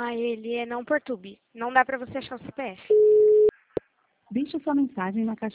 Ah, ele é não perturbe. Não dá pra você achar o CPF. Deixe sua mensagem na caixa